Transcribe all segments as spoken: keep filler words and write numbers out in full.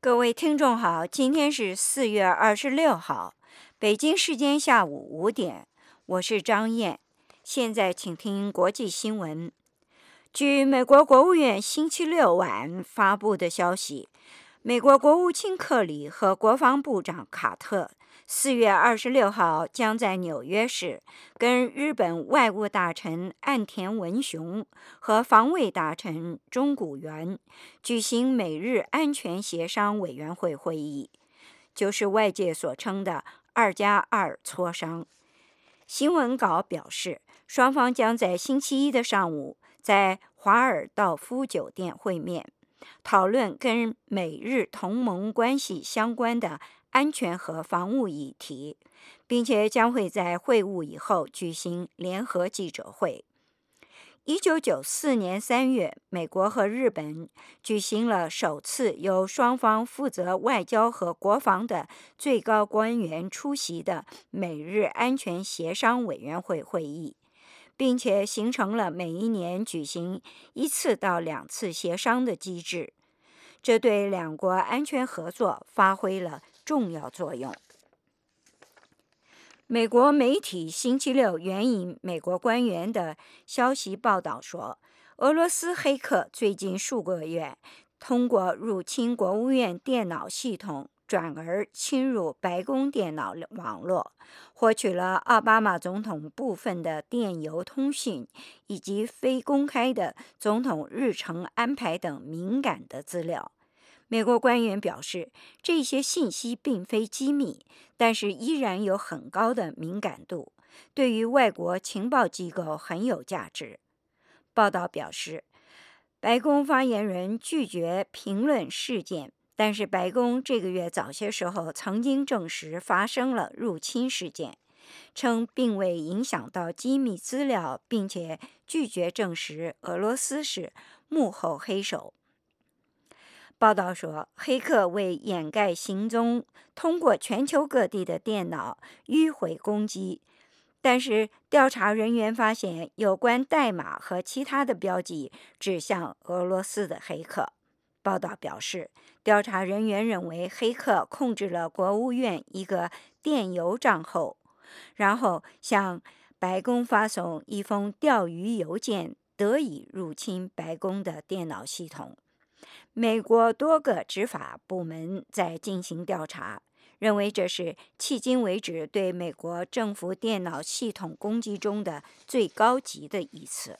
各位听众好，今天是四月二十六号，北京时间下午五点，我是张燕。现在请听国际新闻。据美国国务院星期六晚发布的消息，美国国务卿克里和国防部长卡特四月二十六号将在纽约市跟日本外务大臣岸田文雄和防卫大臣中谷元举行美日安全协商委员会会议，就是外界所称的二加二磋商。新闻稿表示，双方将在星期一的上午在华尔道夫酒店会面，讨论跟美日同盟关系相关的安全和防务议题，并且将会在会晤以后举行联合记者会。一九九四年三月，美国和日本举行了首次由双方负责外交和国防的最高官员出席的美日安全协商委员会会议，并且形成了每一年举行一次到两次协商的机制，这对两国安全合作发挥了重要作用。美国媒体星期六援引美国官员的消息报道说，俄罗斯黑客最近数个月通过入侵国务院电脑系统，转而侵入白宫电脑网络，获取了奥巴马总统部分的电邮通讯以及非公开的总统日程安排等敏感的资料。美国官员表示，这些信息并非机密，但是依然有很高的敏感度，对于外国情报机构很有价值。报道表示，白宫发言人拒绝评论事件，但是白宫这个月早些时候曾经证实发生了入侵事件，称并未影响到机密资料，并且拒绝证实俄罗斯是幕后黑手。报道说，黑客为掩盖行踪，通过全球各地的电脑迂回攻击，但是调查人员发现有关代码和其他的标记指向俄罗斯的黑客。报道表示，调查人员认为黑客控制了国务院一个电邮账号，然后向白宫发送一封钓鱼邮件，得以入侵白宫的电脑系统。美国多个执法部门在进行调查，认为这是迄今为止对美国政府电脑系统攻击中的最高级的一次。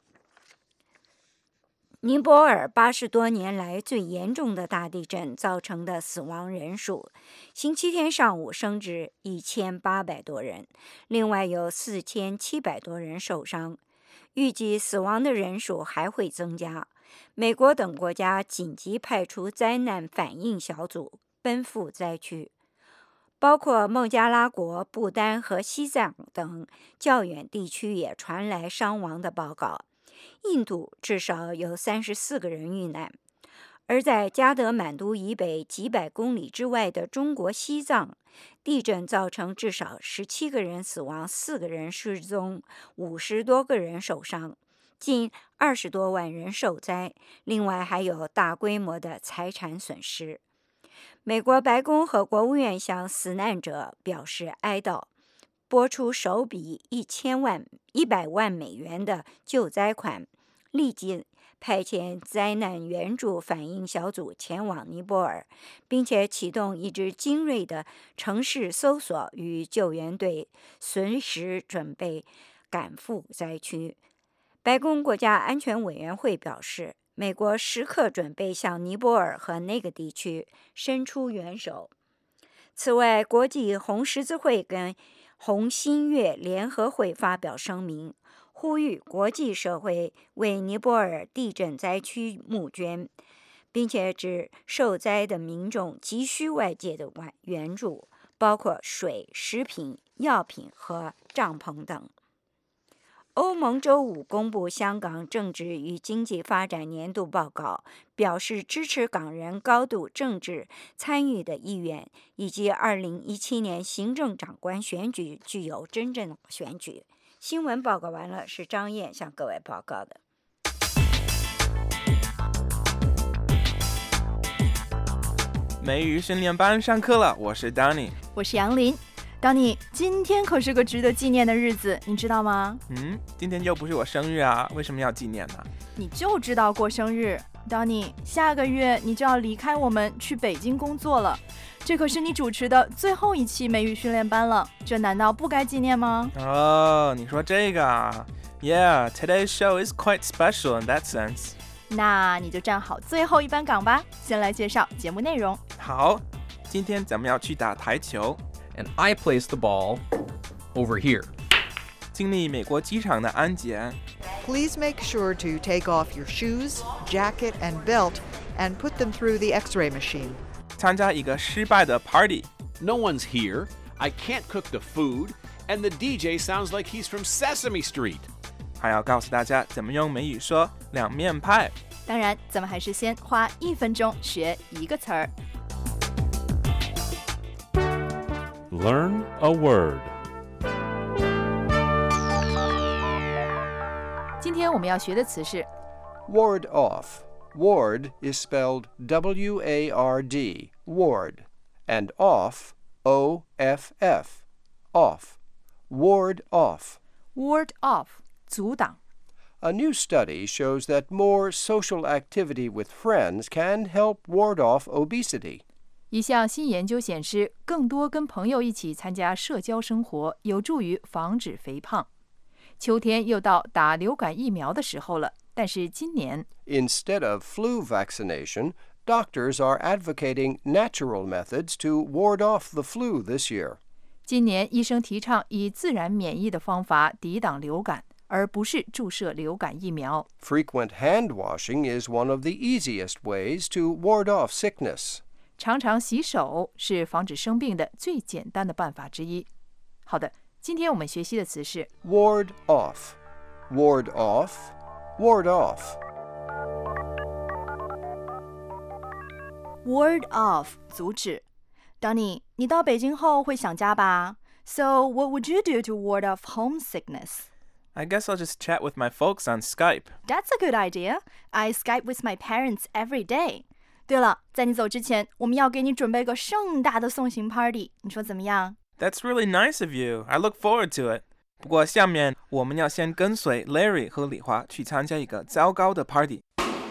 尼泊尔八十多年来最严重的大地震造成的死亡人数，星期天上午升至一千八百多人，另外有四千七百多人受伤，预计死亡的人数还会增加。美国等国家紧急派出灾难反应小组奔赴灾区，包括孟加拉国、不丹和西藏等较远地区也传来伤亡的报告。印度至少有三十四个人遇难，而在加德满都以北几百公里之外的中国西藏，地震造成至少十七个人死亡，四个人失踪，五十多个人受伤，近二十多万人受灾，另外还有大规模的财产损失。美国白宫和国务院向死难者表示哀悼，拨出首笔一千万一百万美元的救灾款，立即派遣灾难援助反应小组前往尼泊尔，并且启动一支精锐的城市搜索与救援队，随时准备赶赴灾区。白宫国家安全委员会表示，美国时刻准备向尼泊尔和那个地区伸出援手。此外，国际红十字会跟红新月联合会发表声明，呼吁国际社会为尼泊尔地震灾区募捐，并且指受灾的民众急需外界的援助，包括水、食品、药品和帐篷等。欧盟周五公布香港政治与经济发展年度报告，表示支持港人高度政治参与的意愿，以及二零一七年行政长官选举具有真正选举。新闻报告完了，是张燕向各位报告的。 美语训练班上课了，我是 Danny， 我是杨林。Danny， 今天可是个值得纪念的日子，你知道吗？ 嗯，今天又不是我生日啊，为什么要纪念呢？ 你就知道过生日。Danny， 下个月你就要离开我们去北京工作了，这可是你主持的最后一期美语训练班了，这难道不该纪念吗？ 哦，你说这个啊 Yeah, today's show is quite special in that sense. 那你就站好最后一班岗吧，先来介绍节目内容。 好，今天咱们要去打台球。 And I place the ball over here. 经历美国机场的安检。 Please make sure to take off your shoes, jacket, and belt and put them through the X-ray machine. 参加一个失败的 party. No one's here. I can't cook the food. And the D J sounds like he's from Sesame Street. 还要告诉大家怎么用美语说两面派。 当然，咱们还是先花一分钟学一个词儿。 Learn a word. 今天我们要学的词是 Ward off. Ward is spelled W A R D, ward, and off, O F F, off. Ward off. ward off, 阻挡。 A new study shows that more social activity with friends can help ward off obesity. 一项新研究显示，更多跟朋友一起参加社交生活，有助于防止肥胖。秋天又到打流感疫苗的时候了，但是今年 Instead of flu vaccination, doctors are advocating natural methods to ward off the flu this year. 今年医生提倡以自然免疫的方法抵挡流感，而不是注射流感疫苗。 Frequent hand washing is one of the easiest ways to ward off sickness. 常常洗手是防止生病的最简单的办法之一。好的，今天我们学习的词是 Ward off. Ward off. Ward off. ward off 阻止。Danny， 你到北京后会想家吧？ So what would you do to ward off homesickness? I guess I'll just chat with my folks on Skype. That's a good idea. I Skype with my parents every day. 对了，在你走之前，我们要给你准备个盛大的送行 party， 你说怎么样？ That's really nice of you. I look forward to it. 不过下面我们要先跟随 Larry 和李华去参加一个糟糕的 party。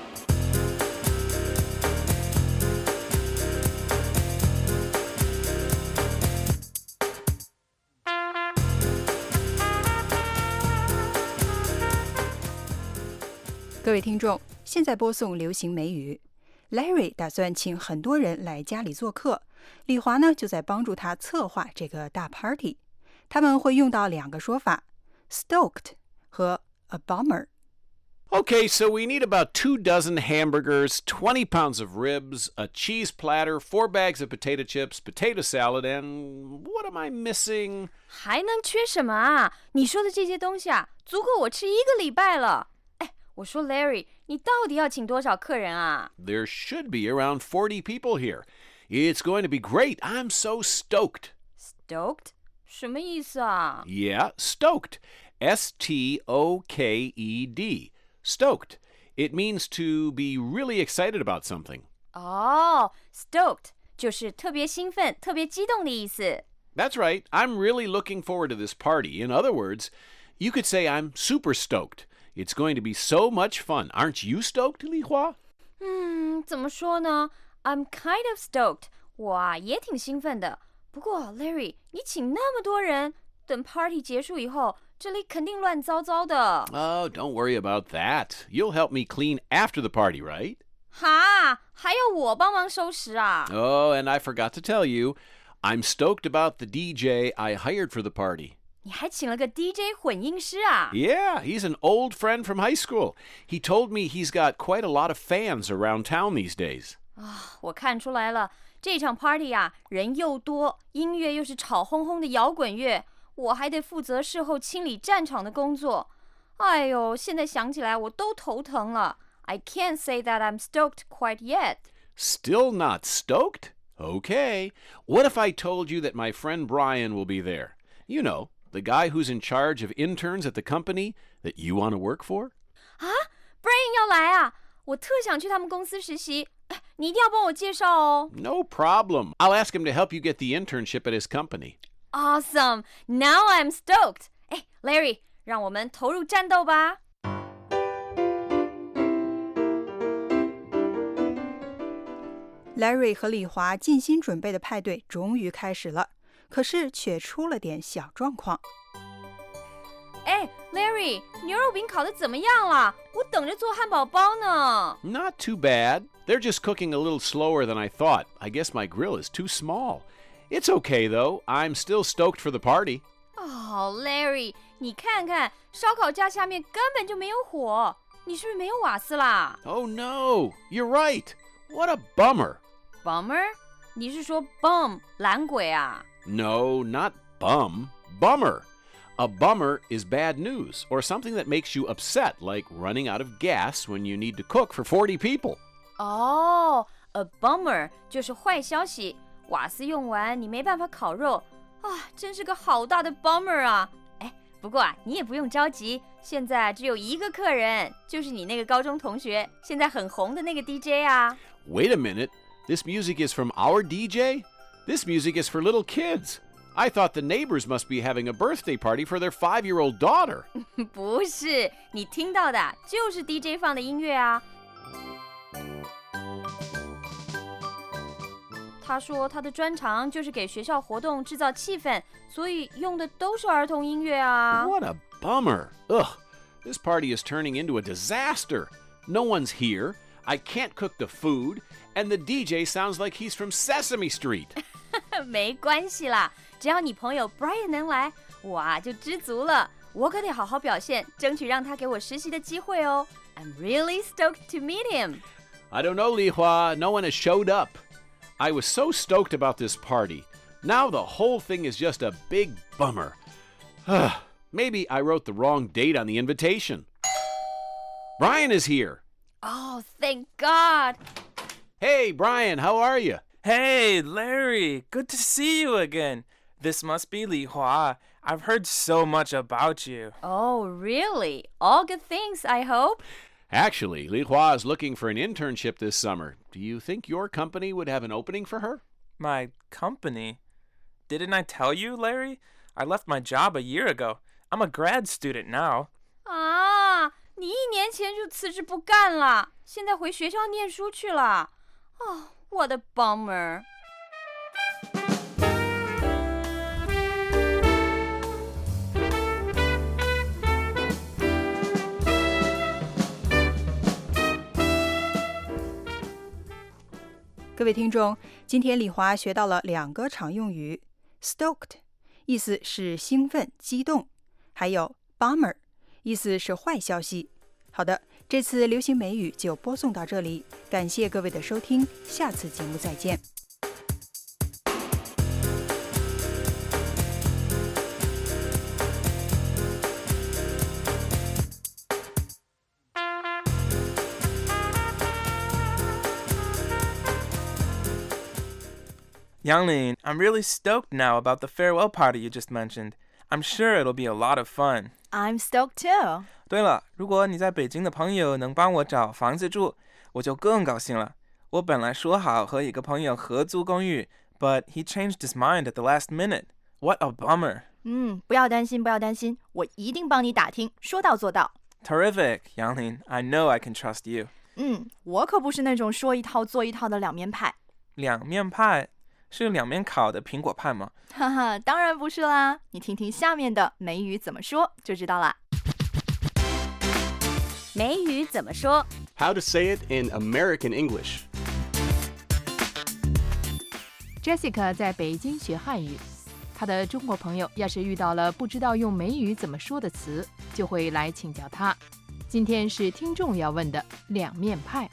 各位听众，现在播送流行美语。Larry 打算请很多人来家里做客，李华呢就在帮助他策划这个大 party。他们会用到两个说法 ，stoked 和 a bummer。Okay, so we need about two dozen hamburgers, twenty pounds of ribs, a cheese platter, four bags of potato chips, potato salad, and what am I missing? 还能缺什么啊？你说的这些东西啊，足够我吃一个礼拜了。哎，我说 Larry， 你到底要请多少客人啊？ There should be around forty people here. It's going to be great. I'm so stoked. Stoked？ 什么意思啊？ Yeah, stoked. S T O K E D. Stoked. It means to be really excited about something. 哦 stoked 就是特别兴奋、特别激动的意思。 That's right. I'm really looking forward to this party. In other words, you could say I'm super stoked. It's going to be so much fun. Aren't you stoked, Li Hua? 嗯，怎么说呢？ I'm kind of stoked. 我啊也挺兴奋的。不过 Larry， 你请那么多人，等 party 结束以后，这里肯定乱糟糟的。 Oh, don't worry about that. You'll help me clean after the party, right? 哈，还要我帮忙收拾啊？ Oh, and I forgot to tell you, I'm stoked about the D J I hired for the party. 你还请了个 D J 混音师啊？ Yeah, he's an old friend from high school. He told me he's got quite a lot of fans around town these days. 啊，我看出来了，这场 party 啊，人又多，音乐又是吵哄哄的摇滚乐，我还得负责事后清理战场的工作。哎呦，现在想起来我都头疼了。I can't say that I'm stoked quite yet. Still not stoked? Okay. What if I told you that my friend Brian will be there? You know, the guy who's in charge of interns at the company that you want to work for? 啊 Brian 要来啊！我特想去他们公司实习。 你一定要帮我介绍哦。 No problem. I'll ask him to help you get the internship at his company. Awesome. Now I'm stoked. 哎 Larry, 让我们投入战斗吧。 Larry 和李华尽心准备的派对终于开始了，可是却出了点小状况。 哎 Larry, 牛肉饼烤得怎么样了？我等着做汉堡包呢。 Not too bad. They're just cooking a little slower than I thought. I guess my grill is too small. It's okay, though. I'm still stoked for the party. Oh, Larry, 你看看，烧烤架下面根本就没有火，你是不是没有瓦斯啦？ Oh, no. You're right. What a bummer. Bummer? 你是说 bum 懒鬼啊？ No, not bum. Bummer. A bummer is bad news, or something that makes you upset, like running out of gas when you need to cook for forty people. 哦、oh, a bummer 就是坏消息，瓦斯用完你没办法烤肉啊，真是个好大的 bummer 啊！哎，不过啊，你也不用着急，现在只有一个客人，就是你那个高中同学，现在很红的那个 D J 啊。 Wait a minute. This music is from our D J? This music is for little kids. I thought the neighbors must be having a birthday party for their five-year-old daughter. 不是，你听到的就是 D J 放的音乐啊。他说他的专长就是给学校活动制造气氛，所以用的都是儿童音乐啊。 What a bummer. Ugh, this party is turning into a disaster. No one's here. I can't cook the food, and the D J sounds like he's from Sesame Street. 没关系啦，只要你朋友 Brian 能来，我啊就知足了。我可得好好表现，争取让他给我实习的机会哦。I'm really stoked to meet him. I don't know, Li Hua. No one has showed up. I was so stoked about this party. Now the whole thing is just a big bummer. Maybe I wrote the wrong date on the invitation. Brian is here. Oh, thank God. Hey, Brian, how are you? Hey, Larry, good to see you again. This must be Li Hua. I've heard so much about you. Oh, really? All good things, I hope. Actually, Li Hua is looking for an internship this summer. Do you think your company would have an opening for her? My company? Didn't I tell you, Larry? I left my job a year ago. I'm a grad student now. 啊，你一年前就辞职不干了，现在回学校念书去了。哦，我的 bummer。 各位听众，今天李华学到了两个常用语 ，stoked 意思是兴奋、激动，还有 bummer 意思是坏消息。好的，这次流行美语就播送到这里，感谢各位的收听，下次节目再见。 Youngling, I'm really stoked now about the farewell party you just mentioned. I'm sure it'll be a lot of fun. I'm stoked too. 对了，如果你在北京的朋友能帮我找房子住，我就更高兴了。我本来说好和一个朋友合租公寓 but he changed his mind at the last minute. What a bummer. 嗯，不要担心，不要担心，我一定帮你打听，说到做到。 Terrific, Youngling. I know I can trust you. 嗯，我可不是那种说一套做一套的两面派。 两面派？是两面烤的苹果派吗？ 哈哈，当然不是啦！你听听下面的美语怎么说就知道啦。 美语怎么说 How to say it in American English. Jessica 在北京学汉语，她的中国朋友要是遇到了不知道用美语怎么说的词，就会来请教她。今天是听众要问的两面派。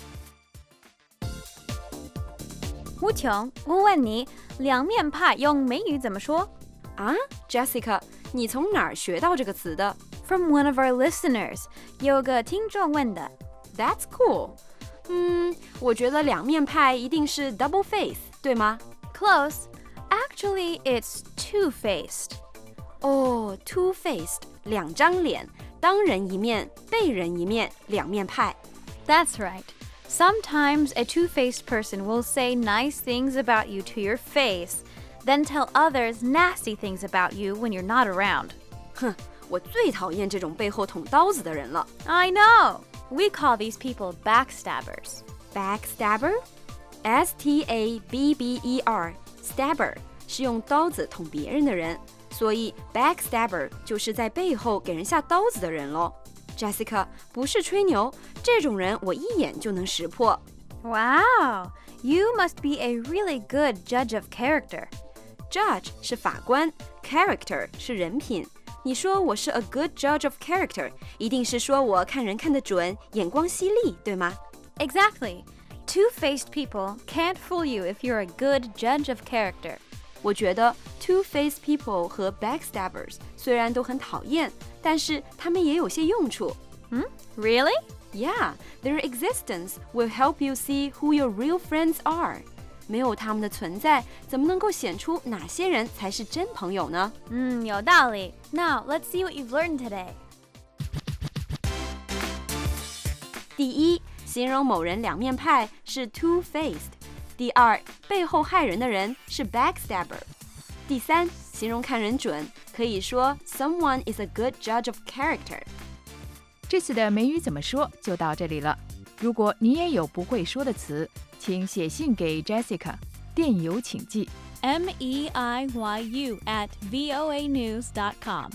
吴琼，我问你，两面派用美语怎么说？啊 ，Jessica， 你从哪儿学到这个词的 ？From one of our listeners， 有个听众问的。That's cool。嗯，我觉得两面派一定是 double face， 对吗 ？Close。Actually, it's two-faced。哦 ，two-faced， 两张脸，当人一面，背人一面，两面派。That's right. Sometimes a two-faced person will say nice things about you to your face, then tell others nasty things about you when you're not around. 哼，我最讨厌这种背后捅刀子的人了。 I know. We call these people backstabbers. Backstabber? S T A B B E R. Stabber 是用刀子捅别人的人，所以 backstabber 就是在背后给人下刀子的人咯。Jessica, 不是吹牛，这种人我一眼就能识破。 Wow, you must be a really good judge of character. Judge 是法官 ，character 是人品。你说我是 a good judge of character， 一定是说我看人看得准，眼光犀利，对吗？ Exactly. Two-faced people can't fool you if you're a good judge of character. 我觉得 two-faced people 和 backstabbers 虽然都很讨厌，但是他们也有些用处。 Hmm? Really? Yeah, their existence will help you see who your real friends are. 没有他们的存在，怎么能够显出哪些人才是真朋友呢？ 嗯，有道理。Now, let's see what you've learned today. 第一，形容某人两面派是 two-faced。第二，背后害人的人是 backstabber。第三，形容看人准，可以说 someone is a good judge of character。 这次的美语怎么说就到这里了。如果你也有不会说的词，请写信给 Jessica， 电邮请寄 M E I Y U at voa news dot com。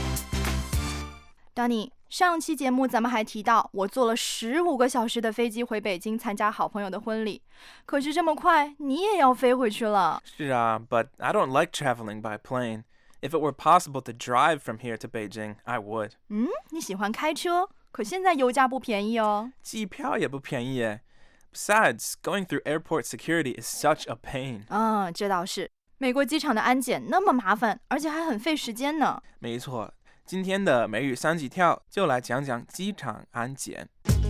Danny， 上期节目咱们还提到，我坐了十五个小时的飞机回北京参加好朋友的婚礼，可是这么快你也要飞回去了。 是啊 but I don't like traveling by plane. If it were possible to drive from here to Beijing, I would. 嗯，你喜欢开车，可现在油价不便宜哦。 机票也不便宜耶。Besides, going through airport security is such a pain. 嗯，这倒是。美国机场的安检那么麻烦，而且还很费时间呢。 没错，今天的美语三级跳就来讲讲机场安检。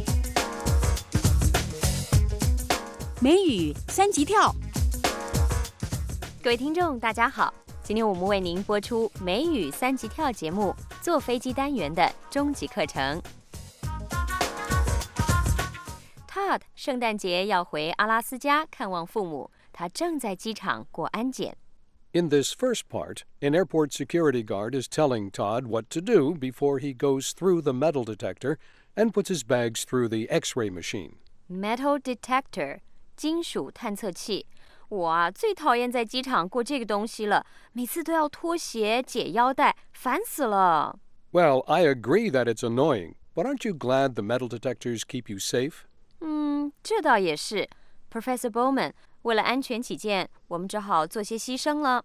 美语三级跳。 各位听众，大家好。今天我们为您播出美语三级跳节目坐飞机单元的终极课程。Todd 圣诞节要回阿拉斯加看望父母，他正在机场过安检。 In this first part, an airport security guard is telling Todd what to do before he goes through the metal detector and puts his bags through the X-ray machine. Metal detector 金属探测器。我啊，最讨厌在机场过这个东西了，每次都要脱鞋、解腰带，烦死了。 Well, I agree that it's annoying, but aren't you glad the metal detectors keep you safe? 嗯，这倒也是。Professor Bowman， 为了安全起见，我们只好做些牺牲了。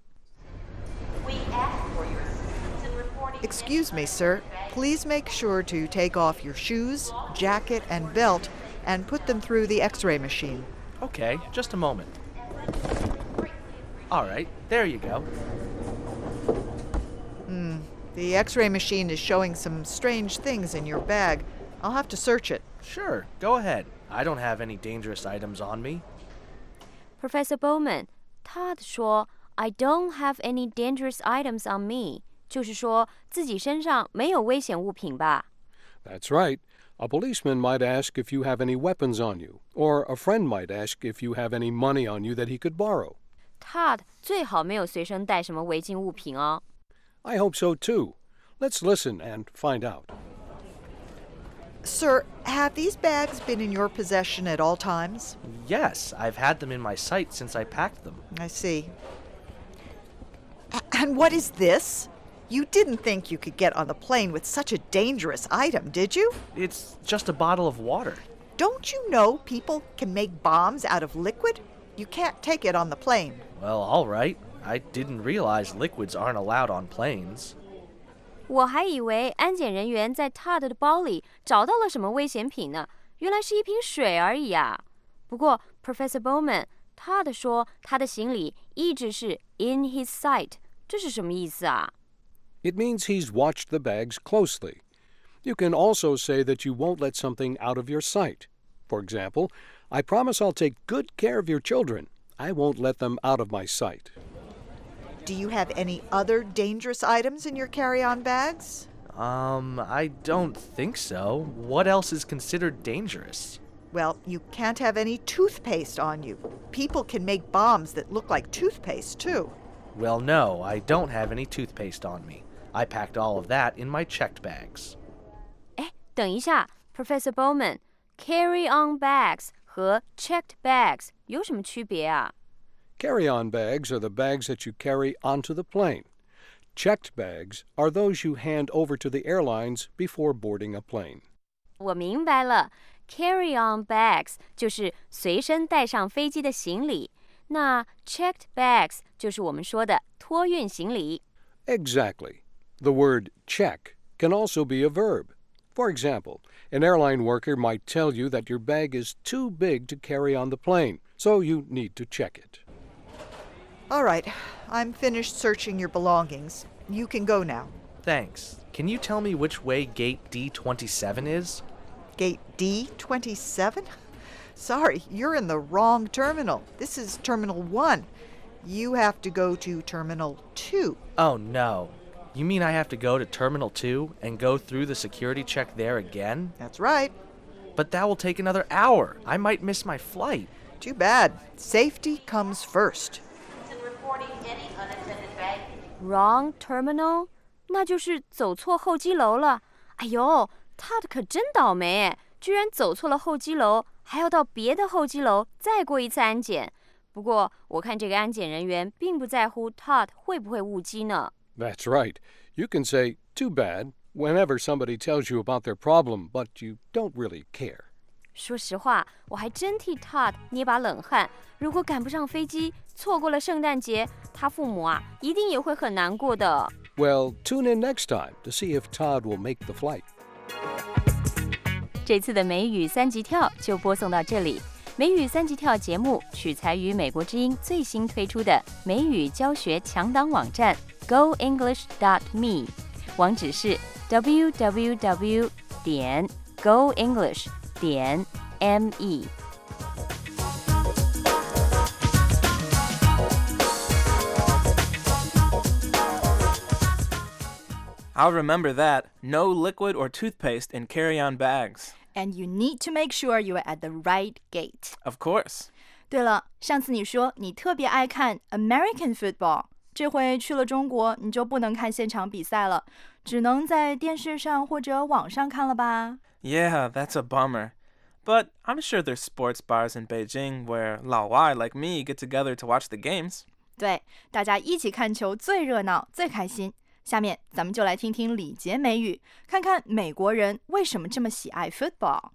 Excuse me, sir. Please make sure to take off your shoes, jacket, and belt, and put them through the X-ray machine. Okay, just a moment. All right, there you go. Hmm, the X-ray machine is showing some strange things in your bag. I'll have to search it. Sure, go ahead. I don't have any dangerous items on me. Professor Bowman, Todd 说 I don't have any dangerous items on me， 就是说自己身上没有危险物品吧？ That's right. A policeman might ask if you have any weapons on you, or a friend might ask if you have any money on you that he could borrow. Todd 最好没有随身带什么违禁物品哦。 I hope so too. Let's listen and find out. Sir, have these bags been in your possession at all times? Yes, I've had them in my sight since I packed them. I see. A- and what is this? You didn't think you could get on the plane with such a dangerous item, did you? It's just a bottle of water. Don't you know people can make bombs out of liquid? You can't take it on the plane. Well, all right. I didn't realize liquids aren't allowed on planes. 我还以为安检人员在 Todd 的包里找到了什么危险品呢，原来是一瓶水而已啊。不过 Professor Bowman， Todd 说他的行李一直是 in his sight， 这是什么意思啊？ It means he's watched the bags closely. You can also say that you won't let something out of your sight. For example, I promise I'll take good care of your children. I won't let them out of my sight. Do you have any other dangerous items in your carry-on bags? Um, I don't think so. What else is considered dangerous? Well, you can't have any toothpaste on you. People can make bombs that look like toothpaste, too. Well, no, I don't have any toothpaste on me. I packed all of that in my checked bags. 哎，等一下 ，Professor Bowman， carry-on bags 和 checked bags 有什么区别啊？ Carry-on bags are the bags that you carry onto the plane. Checked bags are those you hand over to the airlines before boarding a plane. 我明白了 ，carry-on bags 就是随身带上飞机的行李，那 checked bags 就是我们说的托运行李。 Exactly. The word check can also be a verb. For example, an airline worker might tell you that your bag is too big to carry on the plane, so you need to check it. All right, I'm finished searching your belongings. You can go now. Thanks. Can you tell me which way gate D twenty-seven is? Gate D twenty-seven? Sorry, you're in the wrong terminal. This is Terminal one. You have to go to Terminal two. Oh, no. You mean I have to go to Terminal two and go through the security check there again? That's right. But that will take another hour. I might miss my flight. Too bad. Safety comes first. Wrong terminal? 那就是走错候机楼了。哎呦 ，Todd 可真倒霉哎，居然走错了候机楼，还要到别的候机楼再过一次安检。不过我看这个安检人员并不在乎 Todd 会不会误机呢。 That's right. You can say, too bad, whenever somebody tells you about their problem, but you don't really care. 说实话，我还真替 Todd 捏把冷汗。如果赶不上飞机，错过了圣诞节，他父母啊，一定也会很难过的。 Well, tune in next time to see if Todd will make the flight. 这次的美语三级跳就播送到这里。美语三级跳节目取材于美国之音最新推出的美语教学强档网站 go english dot me， 网址是 w w w 点 go english 点 me。 I'll remember that. No liquid or toothpaste in carry-on bags. And you need to make sure you are at the right gate. Of course. 对了，上次你说你特别爱看 American football， 这回去了中国，你就不能看现场比赛了，只能在电视上或者网上看了吧？ Yeah, that's a bummer. But I'm sure there's sports bars in Beijing where 老外 like me get together to watch the games. 对，大家一起看球最热闹，最开心。下面咱们就来听听礼节美语，看看美国人为什么这么喜爱 football。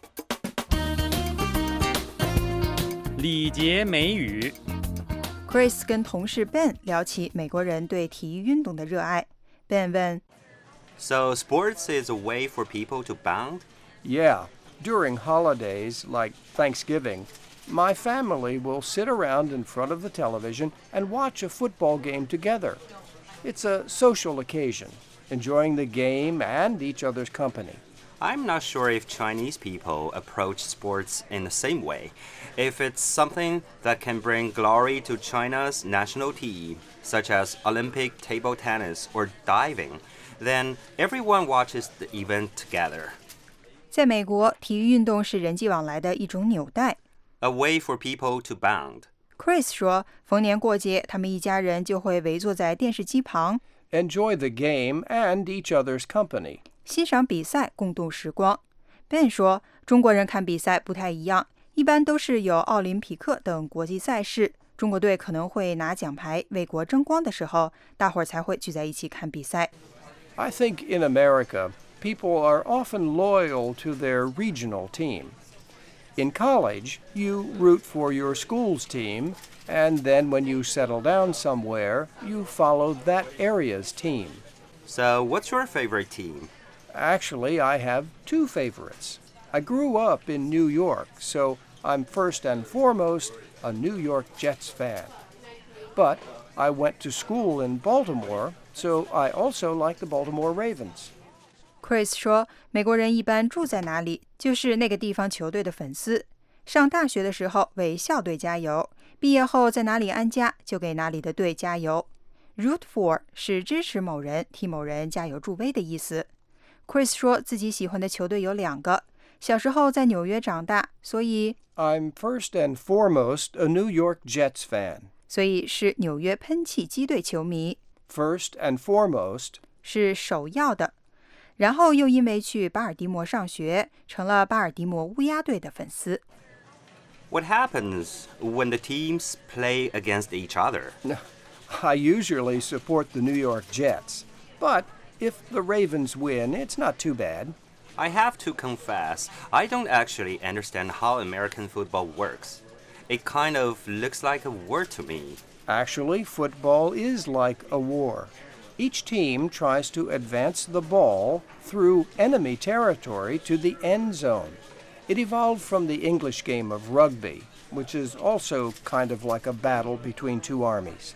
礼节美语。 Chris 跟同事 Ben 聊起美国人对体育运动的热爱。 Ben 问 So sports is a way for people to bond? Yeah. During holidays like Thanksgiving, my family will sit around in front of the television and watch a football game together. It's a social occasion, enjoying the game and each other's company. I'm not sure if Chinese people approach sports in the same way. If it's something that can bring glory to China's national team, such as Olympic table tennis or diving, then everyone watches the event together. 在美国，体育运动是人际往来的一种纽带。 A way for people to bond. Chris 说，逢年过节，他们一家人就会围坐在电视机旁 Enjoy the game and each other's company. 欣赏比赛，共度时光。Ben 说，中国人看比赛不太一样，一般都是有奥林匹克等国际赛事，中国队可能会拿奖牌为国争光的时候，大伙儿才会聚在一起看比赛。 I think in America, people are often loyal to their regional team. In college, you root for your school's team, and then when you settle down somewhere, you follow that area's team. So what's your favorite team? Actually, I have two favorites. I grew up in New York, so I'm first and foremost a New York Jets fan. But I went to school in Baltimore, so I also like the Baltimore Ravens. Chris 说，美国人一般住在哪里，就是那个地方球队的粉丝。上大学的时候为校队加油，毕业后在哪里安家，就给哪里的队加油。Root for 是支持某人，替某人加油助威的意思。Chris 说自己喜欢的球队有两个， 小时候在纽约长大，所以 I'm first and foremost a New York Jets fan. 所以是纽约喷气机队球迷。 First and foremost 是首要的。然后又因为去巴尔的摩上学，成了巴尔的摩乌鸦队的粉丝。 What happens when the teams play against each other? I usually support the New York Jets, but if the Ravens win, it's not too bad. I have to confess, I don't actually understand how American football works. It kind of looks like a war to me. Actually, football is like a war. Each team tries to advance the ball through enemy territory to the end zone. It evolved from the English game of rugby, which is also kind of like a battle between two armies.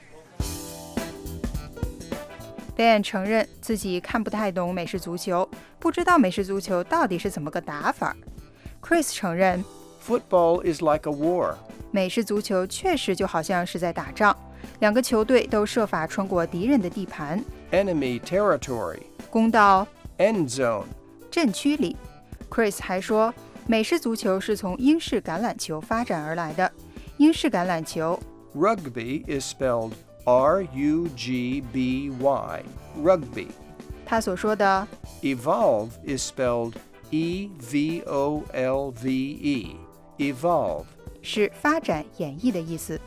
Ben 承认自己看不太懂美式足球，不知道美式足球到底是怎么个打法。Chris 承认 Football is like a war. 美式足球确实就好像是在打仗，两个球队都设法穿过敌人的地盘 Enemy territory. 攻到 End zone. 阵区里。Chris 还说，美式足球是从英式橄榄球发展而来的。英式橄榄球 Rugby is spelled R U G B Y. Rugby. 他所说的 Evolve is spelled E V O L V E. Evolve. 是发展演绎的意思。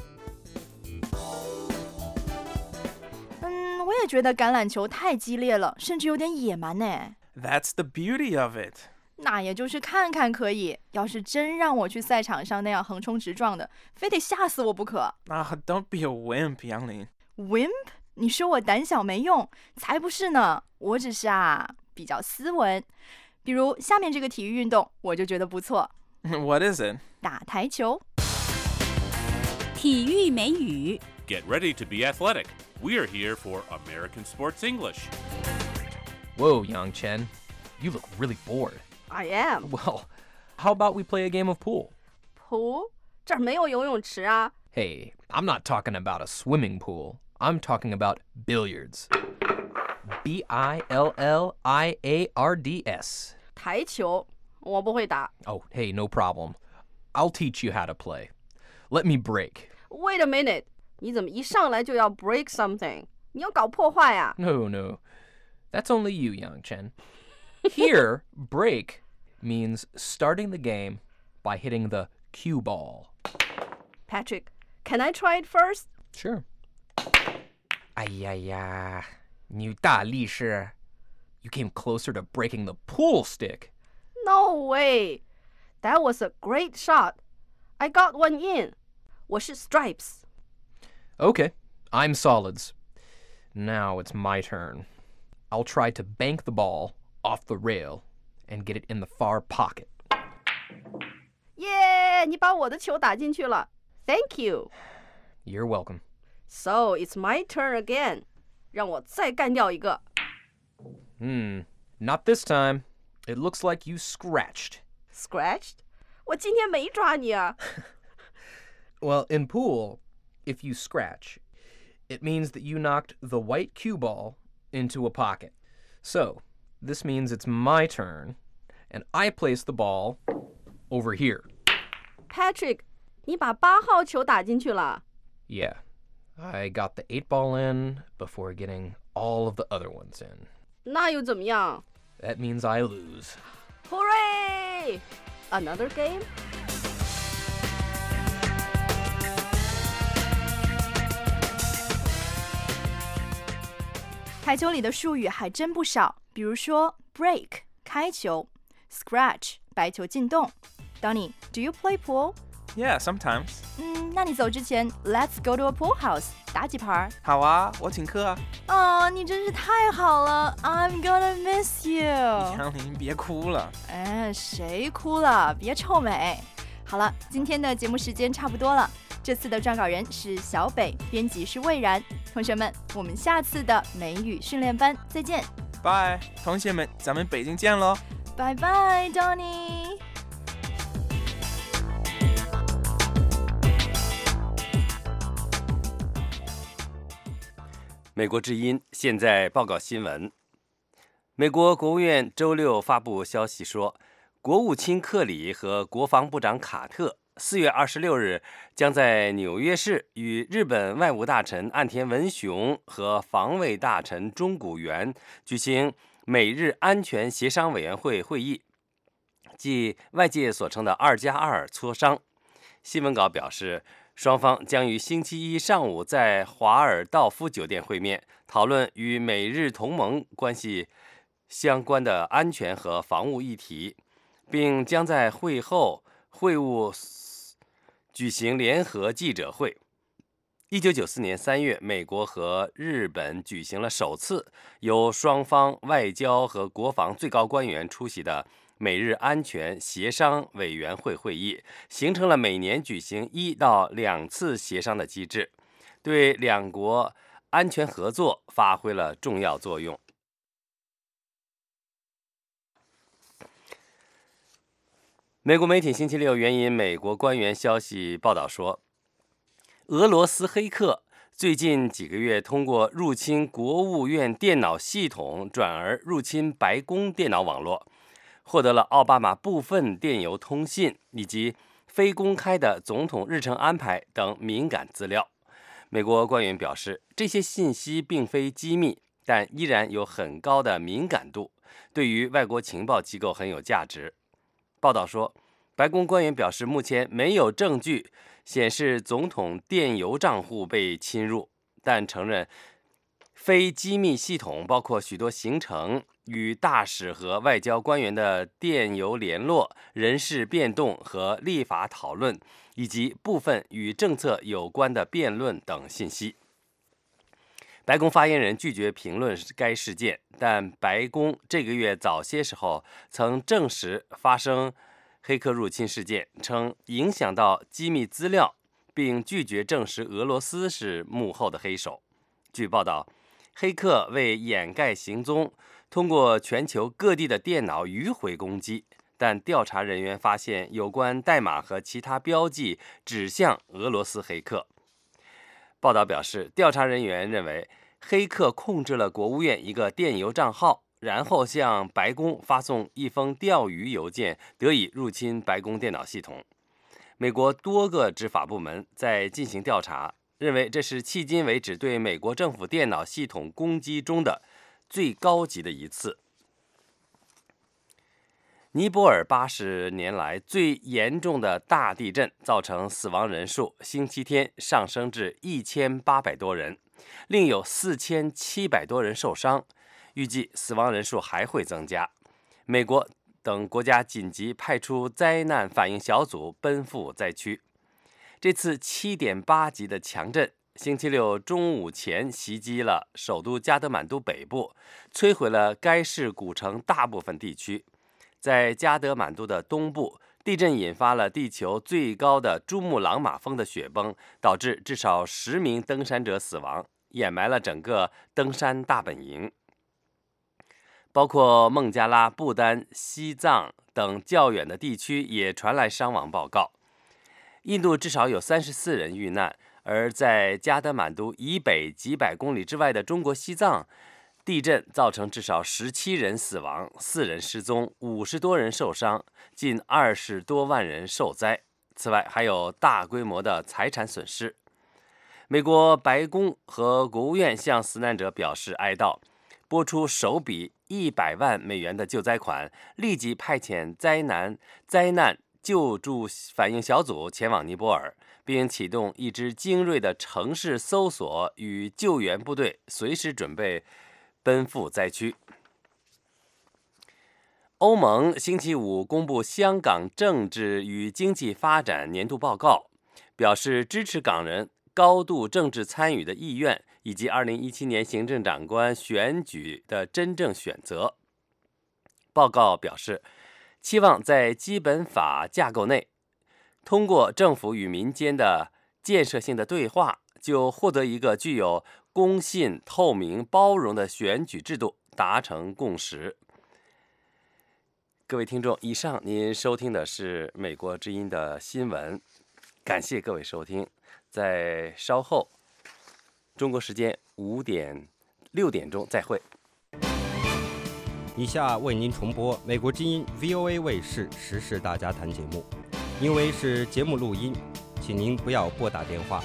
嗯，我也觉得橄榄球太激烈了，甚至有点野蛮呢。 That's the beauty of it. 那也就是看看可以，要是真让我去赛场上那样横冲直撞的，非得吓死我不可。 Ah, don't be a wimp, Yanglin. Wimp？ 你说我胆小没用？才不是呢，我只是啊比较斯文。比如下面这个体育运动，我就觉得不错。 What is it? 打台球。 体育美语 Get ready to be athletic. We're here for American Sports English. Whoa, Yang Chen. You look really bored. I am. Well, how about we play a game of pool? Pool? 这儿没有游泳池啊。 Hey, I'm not talking about a swimming pool. I'm talking about billiards. B I L L I A R D S. 台球，我不会打。 Oh, hey, no problem. I'll teach you how to play. Let me break. Wait a minute. 你怎么一上来就要 break something? 你要搞破坏啊？ No, no. That's only you, Yang Chen. Here, break means starting the game by hitting the cue ball. Patrick, can I try it first? Sure. 哎呀呀，你大力士. You came closer to breaking the pool stick. No way. That was a great shot. I got one in. 我是 stripes. Okay, I'm solids. Now it's my turn. I'll try to bank the ball off the rail and get it in the far pocket. 耶，你把我的球打进去了。Thank you. You're welcome. So it's my turn again. 让我再干掉一个。 Hmm, not this time. It looks like you scratched. Scratched? 我今天没抓你啊。 Well, in pool, if you scratch, it means that you knocked the white cue ball into a pocket. So, this means it's my turn, and I place the ball over here. Patrick, 你把八号球打进去了。 Yeah, I got the eight ball in before getting all of the other ones in. 那又怎么样？ That means I lose. Hooray! Another game? 台球里的术语还真不少，比如说 break 开球 ，scratch 白球进洞。Donnie, do you play pool? Yeah, sometimes. 嗯，那你走之前 ，Let's go to a pool house 打几盘？ 好啊，我请客啊。 哦，你真是太好了 ，I'm gonna miss you。 杨林，别哭了。 哎，谁哭了？别臭美。好了，今天的节目时间差不多了。这次的撰稿人是小北，编辑是魏然。同学们，我们下次的美语训练班再见。 拜，同学们，咱们北京见喽。 拜拜 ，Donnie。 美国之音现在报告新闻。美国国务院周六发布消息说， 国务卿克里和国防部长卡特四月二十六日将在纽约市与日本外务大臣岸田文雄和防卫大臣中谷元举行美日安全协商委员会会议，即外界所称的二加二磋商。新闻稿表示，双方将于星期一上午在华尔道夫酒店会面，讨论与美日同盟关系相关的安全和防务议题，并将在会后会晤举行联合记者会。一九九四年三月，美国和日本举行了首次由双方外交和国防最高官员出席的美日安全协商委员会会议，形成了每年举行一到两次协商的机制，对两国安全合作发挥了重要作用。美国媒体星期六援引美国官员消息报道说，俄罗斯黑客最近几个月通过入侵国务院电脑系统，转而入侵白宫电脑网络，获得了奥巴马部分电邮通信以及非公开的总统日程安排等敏感资料。美国官员表示，这些信息并非机密，但依然有很高的敏感度，对于外国情报机构很有价值。报道说，白宫官员表示，目前没有证据显示总统电邮账户被侵入，但承认非机密系统包括许多行程、与大使和外交官员的电邮联络、人事变动和立法讨论，以及部分与政策有关的辩论等信息。白宫发言人拒绝评论该事件，但白宫这个月早些时候曾证实发生黑客入侵事件，称影响到机密资料，并拒绝证实俄罗斯是幕后的黑手。据报道，黑客为掩盖行踪，通过全球各地的电脑迂回攻击，但调查人员发现有关代码和其他标记指向俄罗斯黑客。报道表示，调查人员认为黑客控制了国务院一个电邮账号，然后向白宫发送一封钓鱼邮件，得以入侵白宫电脑系统。美国多个执法部门在进行调查，认为这是迄今为止对美国政府电脑系统攻击中的最高级的一次。尼泊尔八十年来最严重的大地震造成死亡人数星期天上升至一千八百多人，另有四千七百多人受伤，预计死亡人数还会增加。美国等国家紧急派出灾难反应小组奔赴灾区。这次 七点八 级的强震星期六中午前袭击了首都加德满都北部，摧毁了该市古城大部分地区。在加德满都的东部，地震引发了地球最高的珠穆朗玛峰的雪崩，导致至少十名登山者死亡，掩埋了整个登山大本营。包括孟加拉、不丹、西藏等较远的地区也传来伤亡报告。印度至少有三十四人遇难，而在加德满都以北几百公里之外的中国西藏，地震造成至少十七人死亡，四人失踪，五十多人受伤，近二十多万人受灾。此外，还有大规模的财产损失。美国白宫和国务院向死难者表示哀悼，拨出首笔一百万美元的救灾款，立即派遣灾难灾难救助反应小组前往尼泊尔，并启动一支精锐的城市搜索与救援部队，随时准备奔赴灾区。欧盟星期五公布香港政治与经济发展年度报告，表示支持港人高度政治参与的意愿，以及二零一七年行政长官选举的真正选择。报告表示，期望在基本法架构内，通过政府与民间的建设性的对话，就获得一个具有公信、透明、包容的选举制度达成共识。各位听众，以上您收听的是美国之音的新闻，感谢各位收听。在稍后，中国时间五点六点钟再会。 以下为您重播美国之音 V O A 卫视时事大家谈节目，因为是节目录音，请您不要拨打电话。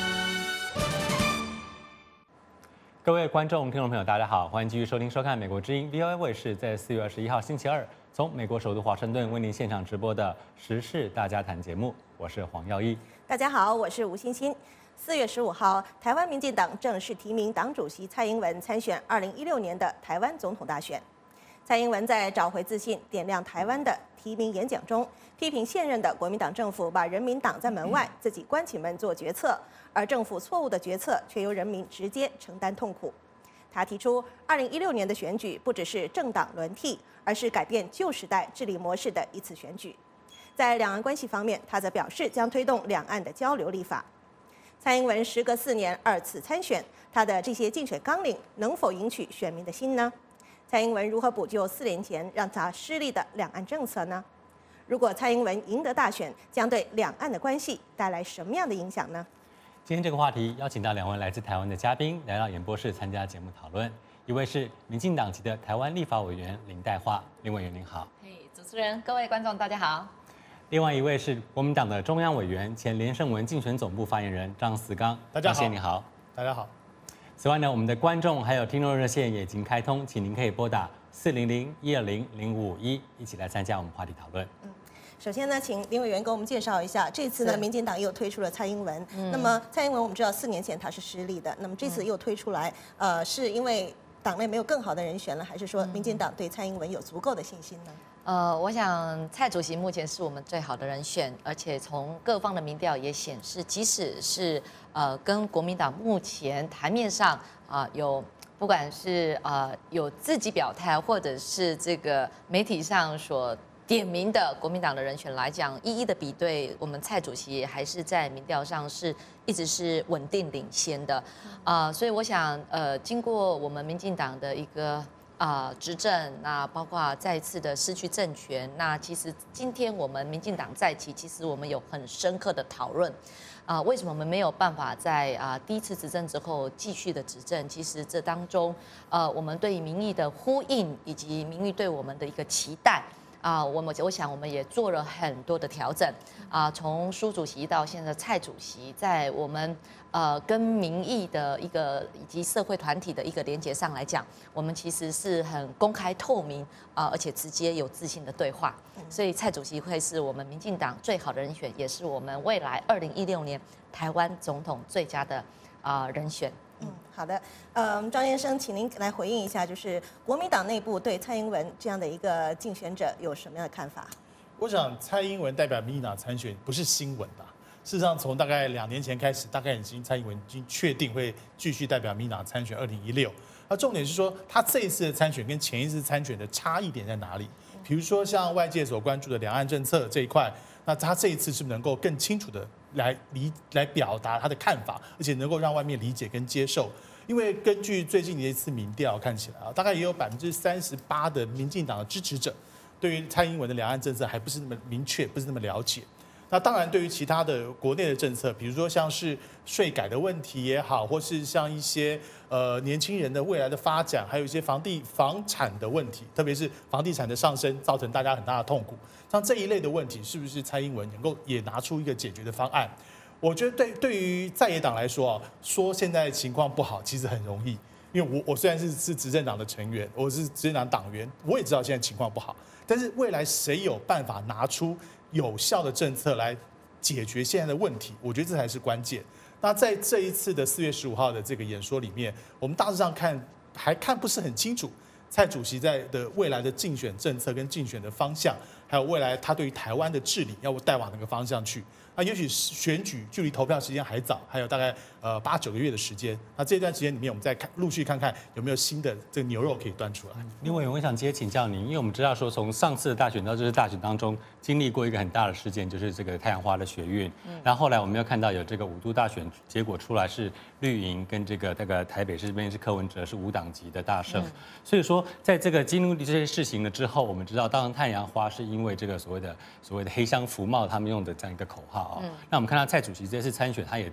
各位观众、听众朋友，大家好，欢迎继续收听、收看美国之音 V O A 卫视在四月二十一号星期二从美国首都华盛顿为您现场直播的时事大家谈节目，我是黄耀一。 大家好，我是吴欣欣。四月十五号，台湾民进党正式提名党主席蔡英文参选二零一六年的台湾总统大选。蔡英文在找回自信、点亮台湾的提名演讲中，批评现任的国民党政府把人民挡在门外，自己关起门做决策，而政府错误的决策却由人民直接承担痛苦。他提出，二零一六年的选举不只是政党轮替，而是改变旧时代治理模式的一次选举。在两岸关系方面，他则表示将推动两岸的交流立法。蔡英文时隔四年二次参选，他的这些竞选纲领能否赢取选民的心呢？蔡英文如何补救四年前让他失利的两岸政策呢？如果蔡英文赢得大选，将对两岸的关系带来什么样的影响呢？ 今天这个话题邀请到两位来自台湾的嘉宾来到演播室参加节目讨论，一位是民进党籍的台湾立法委员林岱樺，林委员您好。 嘿，主持人，各位观众大家好。 另外一位是国民党的中央委员、前连胜文竞选总部发言人张思刚， 大家好。 你好。 大家好。 此外呢，我们的观众还有听众热线也已经开通，请您可以拨打四零零一二零零五五一，一起来参加我们话题讨论。 嗯，首先呢，请林委员给我们介绍一下，这次呢，民进党又推出了蔡英文。嗯、那么蔡英文我们知道四年前他是失利的，那么这次又推出来，嗯、呃，是因为党内没有更好的人选了，还是说民进党对蔡英文有足够的信心呢？ 呃，我想蔡主席目前是我们最好的人选，而且从各方的民调也显示，即使是呃跟国民党目前台面上啊、呃、有不管是呃有自己表态，或者是这个媒体上所点名的国民党的人选来讲，一一的比对，我们蔡主席还是在民调上是一直是稳定领先的，啊、呃，所以我想呃经过我们民进党的一个。啊、呃，执政那包括再一次的失去政权，那其实今天我们民进党在起，其实我们有很深刻的讨论，啊、呃，为什么我们没有办法在啊、呃、第一次执政之后继续的执政？其实这当中，呃，我们对民意的呼应以及民意对我们的一个期待。啊、呃，我们我想我们也做了很多的调整啊、呃，从苏主席到现在蔡主席，在我们呃跟民意的一个以及社会团体的一个连结上来讲，我们其实是很公开透明啊、呃，而且直接有自信的对话，所以蔡主席会是我们民进党最好的人选，也是我们未来二零一六年台湾总统最佳的啊、呃、人选。 嗯，好的，嗯，张先生，请您来回应一下，就是国民党内部对蔡英文这样的一个竞选者有什么样的看法？ 我想蔡英文代表民进党参选不是新闻的，事实上从大概两年前开始，大概已经蔡英文已经确定会继续代表民进党参选二零一六。那重点是说，他这一次的参选跟前一次参选的差异点在哪里？比如说像外界所关注的两岸政策这一块，那他这一次是不是能够更清楚的来理来表达他的看法，而且能够让外面理解跟接受？因为根据最近的一次民调看起来啊，大概也有百分之三十八的民进党的支持者对于蔡英文的两岸政策还不是那么明确，不是那么了解。那当然，对于其他的国内的政策，比如说像是税改的问题也好，或是像一些呃年轻人的未来的发展，还有一些房地房产的问题，特别是房地产的上升，造成大家很大的痛苦。像这一类的问题，是不是蔡英文能够也拿出一个解决的方案？我觉得对对于在野党来说啊，说现在情况不好，其实很容易，因为我我虽然是是执政党的成员，我是执政党党员，我也知道现在情况不好，但是未来谁有办法拿出有效的政策来解决现在的问题，我觉得这才是关键。那在这一次的四月十五号的这个演说里面，我们大致上看还看不是很清楚蔡主席在的未来的竞选政策跟竞选的方向，还有未来他对于台湾的治理要带往哪个方向去。那也许选举距离投票时间还早，还有大概呃八九个月的时间。那这段时间里面，我们再看陆续看看有没有新的这个牛肉可以端出来。 林委员，我想直接请教您，因为我们知道说，从上次的大选到这次大选当中，经历过一个很大的事件，就是这个太阳花的学运。嗯、然后后来我们又看到有这个五都大选结果出来是绿营跟这个这个台北市这边是柯文哲是无党籍的大胜。嗯、所以说，在这个经历这些事情了之后，我们知道，当然太阳花是因为这个所谓的所谓的黑箱服贸他们用的这样一个口号。嗯、那我们看到蔡主席这次参选，他也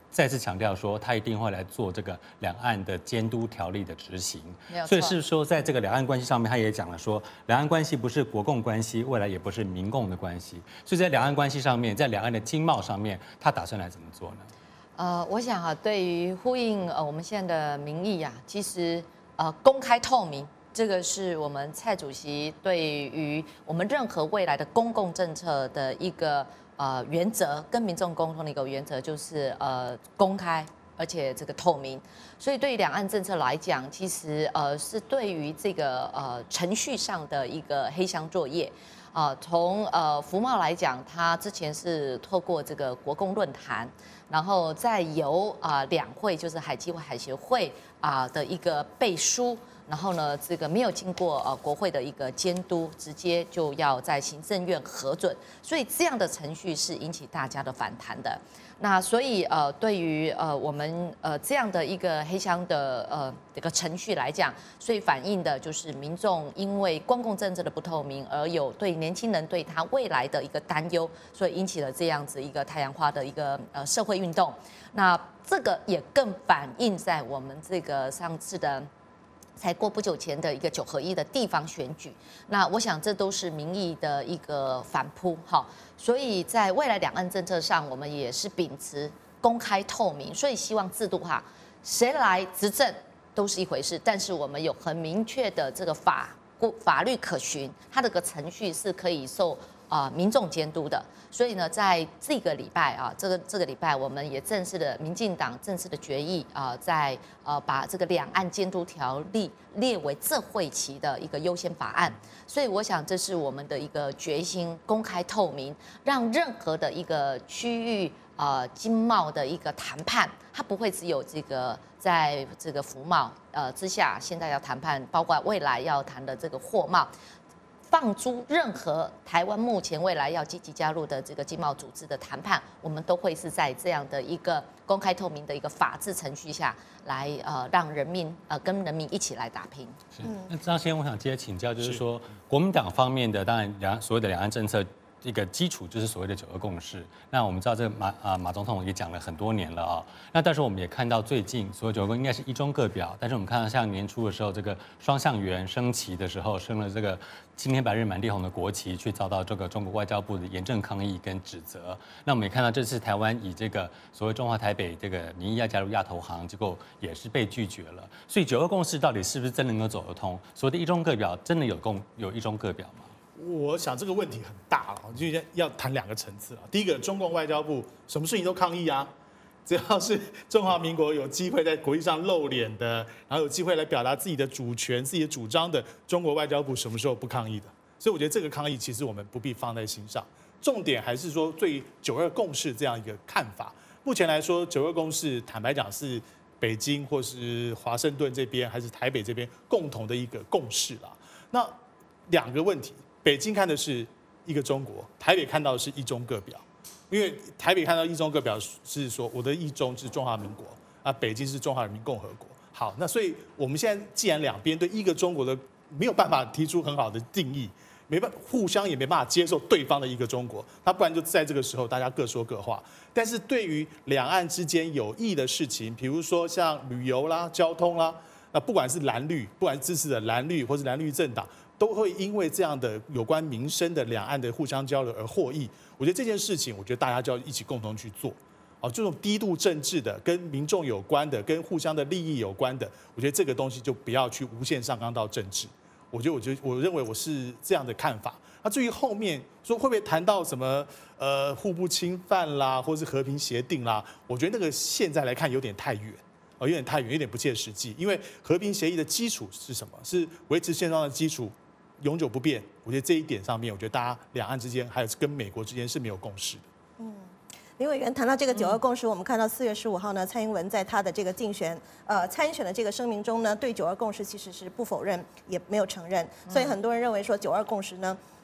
再次强调说，他一定会来做这个两岸的监督条例的执行。所以是说，在这个两岸关系上面，他也讲了说，两岸关系不是国共关系，未来也不是民共的关系。所以在两岸关系上面，在两岸的经贸上面，他打算来怎么做呢？ 呃，我想啊，对于呼应呃我们现在的民意啊，其实呃公开透明。这个是我们蔡主席对于我们任何未来的公共政策的一个呃原则，跟民众沟通的一个原则，就是呃公开而且这个透明。所以对于两岸政策来讲，其实呃是对于这个呃程序上的一个黑箱作业。啊、呃，从呃服贸来讲，它之前是透过这个国共论坛，然后再由啊、呃、两会，就是海基会、海协会啊、呃、的一个背书。然后呢，这个没有经过呃国会的一个监督，直接就要在行政院核准，所以这样的程序是引起大家的反弹的。那所以呃，对于呃我们呃这样的一个黑箱的呃这个程序来讲，所以反映的就是民众因为公共政策的不透明，而有对年轻人对他未来的一个担忧，所以引起了这样子一个太阳花的一个呃社会运动。那这个也更反映在我们这个上次的。才过不久前的一个九合一的地方选举，那我想这都是民意的一个反扑哈，所以在未来两岸政策上，我们也是秉持公开透明，所以希望制度哈，谁来执政都是一回事，但是我们有很明确的这个法法律可循，它这个程序是可以受啊、呃、民众监督的。所以呢，在这个礼拜啊，这个这个礼拜，我们也正式的民进党正式的决议啊、呃，在呃把这个两岸监督条例列为这会期的一个优先法案。所以我想，这是我们的一个决心，公开透明，让任何的一个区域呃经贸的一个谈判，它不会只有这个在这个服贸呃之下，现在要谈判，包括未来要谈的这个货贸。放诸任何台湾目前未来要积极加入的这个经贸组织的谈判，我们都会是在这样的一个公开透明的一个法治程序下来，呃，让人民呃跟人民一起来打拼。 是。那张先生，我想接着请教，就是说国民党方面的，当然两所谓的两岸政策。一个基础就是所谓的九二共识。那我们知道，这个马啊马总统也讲了很多年了啊、哦。那但是我们也看到最近所谓九二共识应该是一中各表，但是我们看到像年初的时候，这个双向圆升旗的时候，升了这个青天白日满地红的国旗，去遭到这个中国外交部的严正抗议跟指责。那我们也看到这次台湾以这个所谓中华台北这个名义要加入亚投行，结果也是被拒绝了。所以九二共识到底是不是真能够走得通？所谓的一中各表真的有共有一中各表吗？ 我想这个问题很大了，就要谈两个层次了。第一个，中共外交部什么事情都抗议啊，只要是中华民国有机会在国际上露脸的，然后有机会来表达自己的主权、自己的主张的，中国外交部什么时候不抗议的？所以我觉得这个抗议其实我们不必放在心上。重点还是说对九二共识这样一个看法。目前来说，九二共识坦白讲是北京或是华盛顿这边还是台北这边共同的一个共识啦。那两个问题。北京看的是一个中国，台北看到的是一中各表。因为台北看到一中各表是说我的一中是中华民国啊，北京是中华人民共和国。好，那所以我们现在既然两边对一个中国的没有办法提出很好的定义，没办互相也没办法接受对方的一个中国，那不然就在这个时候大家各说各话。但是对于两岸之间有益的事情，比如说像旅游啦、交通啦，那不管是蓝绿，不管支持的蓝绿或是蓝绿政党。都会因为这样的有关民生的两岸的互相交流而获益。我觉得这件事情，我觉得大家就要一起共同去做。哦，这种低度政治的、跟民众有关的、跟互相的利益有关的，我觉得这个东西就不要去无限上纲到政治。我觉得，我觉得，我认为我是这样的看法。那至于后面说会不会谈到什么呃互不侵犯啦，或是和平协定啦，我觉得那个现在来看有点太远。哦，有点太远，有点不切实际。因为和平协议的基础是什么？是维持现状的基础。永久不变，我觉得这一点上面，我觉得大家两岸之间还有跟美国之间是没有共识的。 嗯，林委员谈到这个九二共识，我们看到四月十五号呢，蔡英文在他的这个竞选呃参选的这个声明中呢，对九二共识其实是不否认，也没有承认。所以很多人认为说九二共识呢，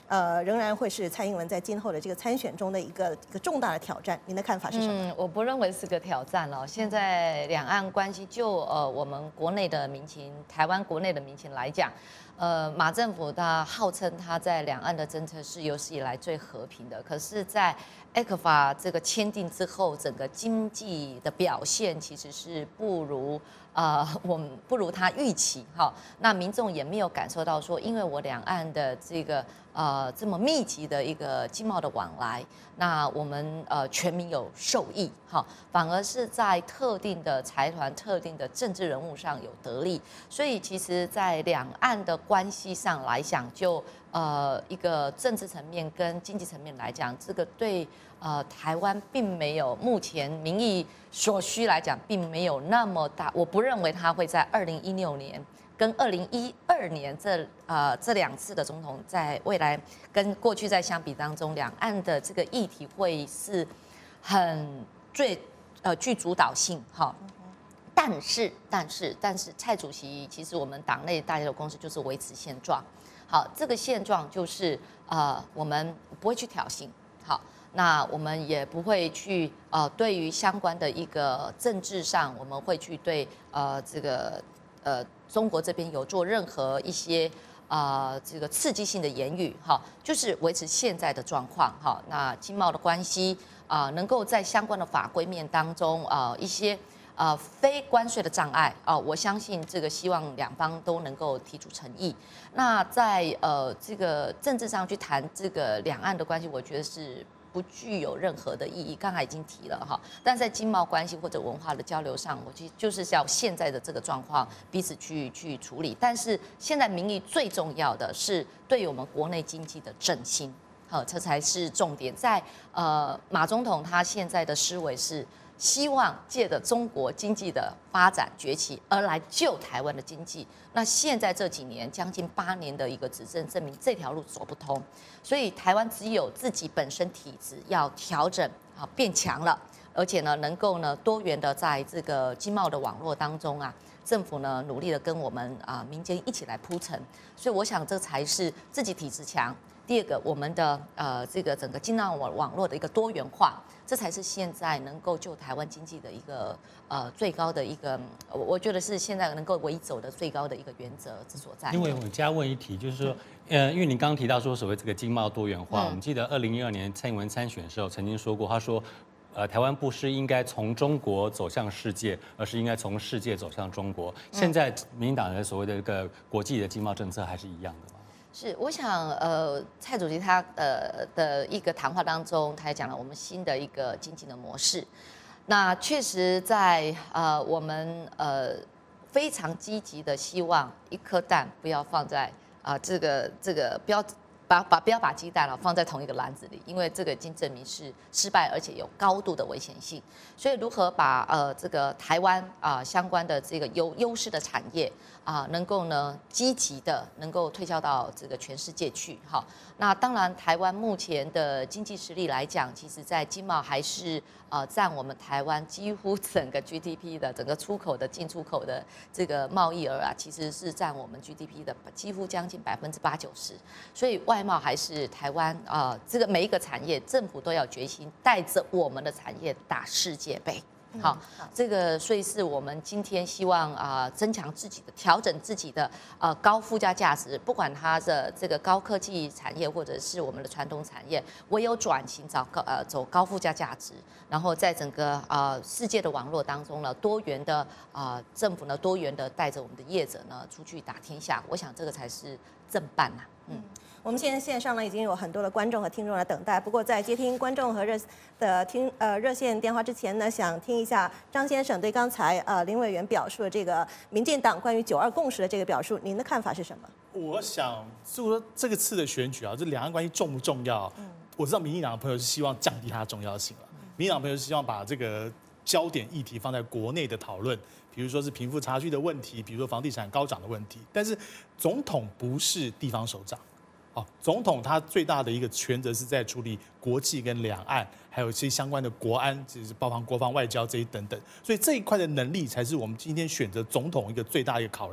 呃，仍然会是蔡英文在今后的这个参选中的一个一个重大的挑战。您的看法是什么？ 嗯，我不认为是个挑战了。现在两岸关系就呃我们国内的民情，台湾国内的民情来讲，呃，马政府他号称他在两岸的政策是有史以来最和平的，可是，在 E C F A 这个签订之后，整个经济的表现其实是不如呃我们不如他预期哈。那民众也没有感受到说，因为我两岸的这个呃这么密集的一个经贸的往来，那我们呃全民有受益哈，反而是在特定的财团、特定的政治人物上有得利。所以其实，在两岸的关系上来讲，就呃一个政治层面跟经济层面来讲，这个对呃台湾并没有目前民意所需来讲，并没有那么大。我不认为它会在二零一六年跟二零一二年这呃这两次的总统在未来跟过去在相比当中，两岸的这个议题会是很最呃具主导性哈。但是但是但是蔡主席其实我们党内大家的共识就是维持现状。好，这个现状就是呃我们不会去挑衅。好。那我们也不会去呃，对于相关的一个政治上，我们会去对呃这个呃中国这边有做任何一些呃这个刺激性的言语哈，就是维持现在的状况哈。那经贸的关系啊、呃，能够在相关的法规面当中啊、呃、一些呃非关税的障碍啊、呃，我相信这个希望两方都能够提出诚意。那在呃这个政治上去谈这个两岸的关系，我觉得是不具有任何的意义，刚才已经提了哈。但在经贸关系或者文化的交流上，我其实就是要现在的这个状况彼此去去处理。但是现在民意最重要的是对于我们国内经济的振兴，好，这才是重点。在呃马总统他现在的思维是希望借着中国经济的发展崛起而来救台湾的经济。那现在这几年将近八年的一个执政，证明这条路走不通，所以台湾只有自己本身体质要调整啊，变强了，而且呢，能够呢多元的在这个经贸的网络当中啊，政府呢努力的跟我们啊民间一起来铺陈，所以我想这才是自己体质强。第二个，我们的呃这个整个经贸网网络的一个多元化，这才是现在能够救台湾经济的一个呃最高的一个，我我觉得是现在能够为走的最高的一个原则之所在。 因为我加问一题，就是说，呃，因为你刚刚提到说所谓这个经贸多元化，嗯、我们记得二零一二年蔡英文参选的时候曾经说过，他说，呃，台湾不是应该从中国走向世界，而是应该从世界走向中国。嗯、现在民进党的所谓的这个国际的经贸政策还是一样的吗？ 是，我想，呃，蔡主席他呃的一个谈话当中，他也讲了我们新的一个经济的模式。那确实在呃我们呃非常积极的希望一颗蛋不要放在啊、呃、这个这个不要把把不要把鸡蛋了放在同一个篮子里，因为这个已经证明是失败，而且有高度的危险性。所以如何把呃这个台湾啊、呃、相关的这个优优势的产业啊、呃、能够呢积极的能够推销到这个全世界去哈。那当然台湾目前的经济实力来讲，其实在经贸还是呃占我们台湾几乎整个 G D P 的整个出口的进出口的这个贸易额啊，其实是占我们 G D P 的几乎将近百分之八九十。所以外贸还是台湾啊、呃，这个每一个产业政府都要决心带着我们的产业打世界杯。好，这个所以是我们今天希望啊、呃、增强自己的、调整自己的呃高附加价值，不管它的这个高科技产业或者是我们的传统产业，唯有转型找高呃走高附加价值，然后在整个啊、呃、世界的网络当中呢，多元的啊、呃、政府呢多元的带着我们的业者呢出去打天下，我想这个才是正办呐、啊，嗯。 我们现在线上呢已经有很多的观众和听众来等待，不过在接听观众和热的听呃热线电话之前呢，想听一下张先生对刚才呃林委员表述的这个民进党关于九二共识的这个表述，您的看法是什么？ 我想就是说这个次的选举啊，这两岸关系重不重要？嗯，我知道民进党的朋友是希望降低它的重要性了，嗯、民进党朋友是希望把这个焦点议题放在国内的讨论。比如说是贫富差距的问题，比如说房地产高涨的问题，但是总统不是地方首长。哦，总统他最大的一个权责是在处理国际跟两岸，还有一些相关的国安，就是包含国防外交这一等等，所以这一块的能力才是我们今天选择总统一个最大的一个考量。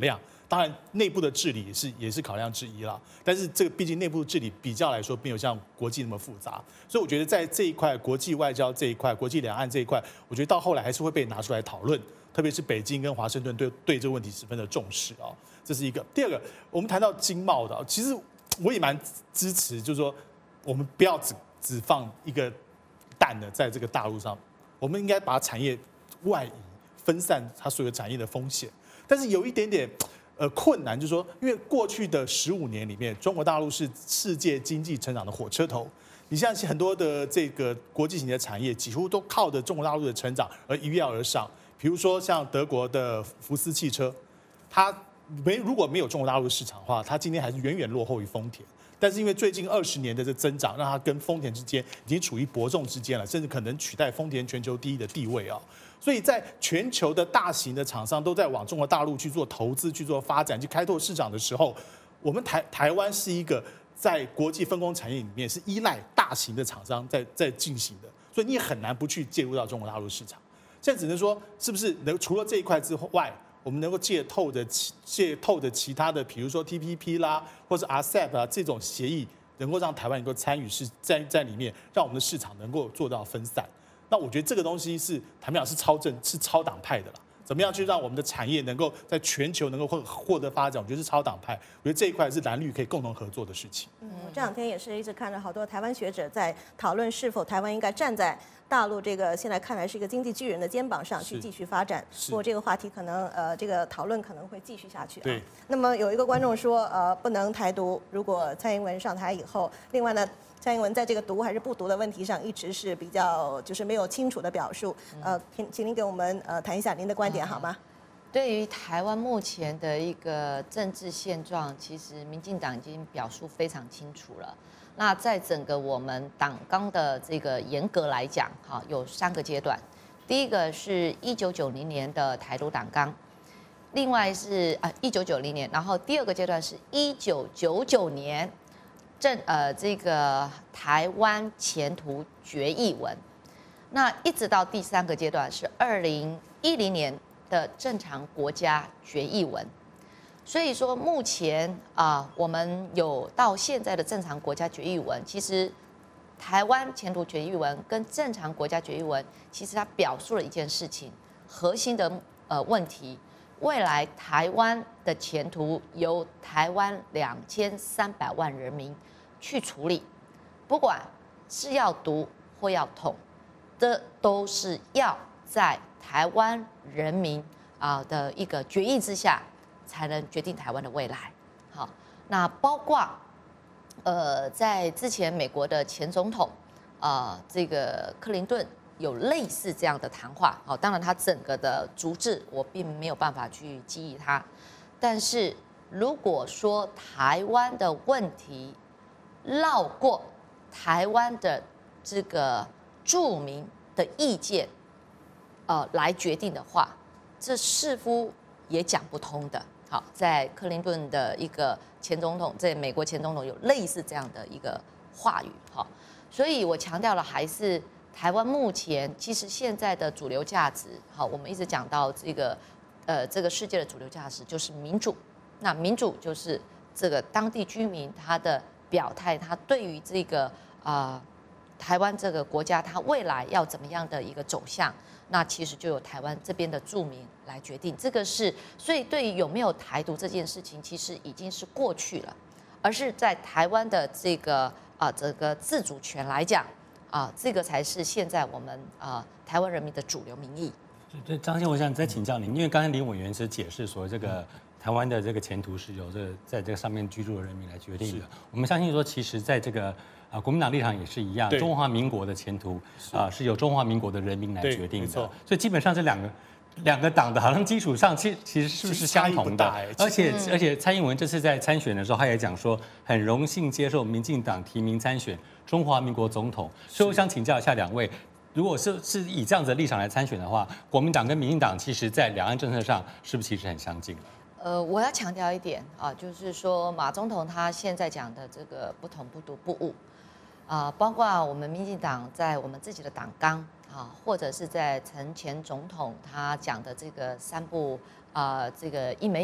当然内部的治理也是也是考量之一啦。但是这个毕竟内部治理比较来说没有像国际那么复杂，所以我觉得在这一块国际外交这一块、国际两岸这一块，我觉得到后来还是会被拿出来讨论。特别是北京跟华盛顿对对这个问题十分的重视啊，这是一个。第二个，我们谈到经贸的，其实我也蛮支持，就是说我们不要只只放一个蛋的在这个大陆上，我们应该把产业外移，分散它所有产业的风险。但是有一点点呃困难，就是说，因为过去的十五年里面，中国大陆是世界经济成长的火车头。你像很多的这个国际型的产业，几乎都靠着中国大陆的成长而一跃而上。比如说像德国的福斯汽车，它没如果没有中国大陆的市场的话，它今天还是远远落后于丰田。但是因为最近二十年的这增长，让它跟丰田之间已经处于伯仲之间了，甚至可能取代丰田全球第一的地位啊。所以在全球的大型的厂商都在往中国大陆去做投资、去做发展、去开拓市场的时候，我们台台湾是一个在国际分工产业里面是依赖大型的厂商在在进行的，所以你也很难不去介入到中国大陆市场。现在只能说，是不是能除了这一块之外，我们能够借透的其借透的其他的，比如说 T P P 啦，或者 R C E P 啊这种协议，能够让台湾能够参与，是在在里面，让我们的市场能够做到分散。那我觉得这个东西是谭明老是超正是超党派的啦。怎么样去让我们的产业能够在全球能够获获得发展？我觉得是超党派，我觉得这一块是蓝绿可以共同合作的事情。 嗯，我这两天也是一直看着好多台湾学者在讨论是否台湾应该站在大陆这个现在看来是一个经济巨人的肩膀上去继续发展。不过这个话题可能呃这个讨论可能会继续下去、啊。 对。 那么有一个观众说呃不能台独，如果蔡英文上台以后，另外呢。蔡英文在这个独还是不独的问题上，一直是比较就是没有清楚的表述。呃，请请您给我们呃谈一下您的观点好吗？ 对于台湾目前的一个政治现状，其实民进党已经表述非常清楚了。那在整个我们党纲的这个严格来讲，哈，有三个阶段。第一个是一九九零年的台独党纲，另外是啊一九九零年，然后第二个阶段是一九九九年。政呃这个台湾前途决议文，那一直到第三个阶段是二零一零年的正常国家决议文，所以说目前啊、呃、我们有到现在的正常国家决议文，其实台湾前途决议文跟正常国家决议文，其实它表述了一件事情，核心的呃问题。未来台湾的前途由台湾两千三百万人民去处理，不管是要独或要统，这都是要在台湾人民啊的一个决议之下，才能决定台湾的未来。好，那包括呃，在之前美国的前总统啊、呃，这个克林顿。有类似这样的谈话，好，当然他整个的逐字我并没有办法去记忆它，但是如果说台湾的问题绕过台湾的这个著名的意见，呃，来决定的话，这似乎也讲不通的。好，在克林顿的一个前总统，在美国前总统有类似这样的一个话语，好，所以我强调了还是。台湾目前其实现在的主流价值，好，我们一直讲到这个，呃，这个世界的主流价值就是民主。那民主就是这个当地居民他的表态，他对于这个啊、呃、台湾这个国家，他未来要怎么样的一个走向，那其实就由台湾这边的住民来决定。这个是，所以对于有没有台独这件事情，其实已经是过去了，而是在台湾的这个啊、呃、这个自主权来讲。啊，这个才是现在我们啊台湾人民的主流民意。 这张先，我想再请教您，因为刚才林委员是解释说，这个台湾的这个前途是由这个在这个上面居住的人民来决定的。我们相信说，其实在这个啊国民党立场也是一样，中华民国的前途啊是由中华民国的人民来决定的。所以基本上这两个。两个党的好像基础上，其其实是不是相同的？而且而且蔡英文这次在参选的时候，他也讲说，很荣幸接受民进党提名参选中华民国总统。所以我想请教一下两位，如果是是以这样子的立场来参选的话，国民党跟民进党其实在两岸政策上是不是其实很相近？ 呃，我要强调一点啊，就是说马总统他现在讲的这个不统不独不误啊，包括我们民进党在我们自己的党纲。啊，或者是在陈前总统他讲的这个三不啊、呃，这个一没有，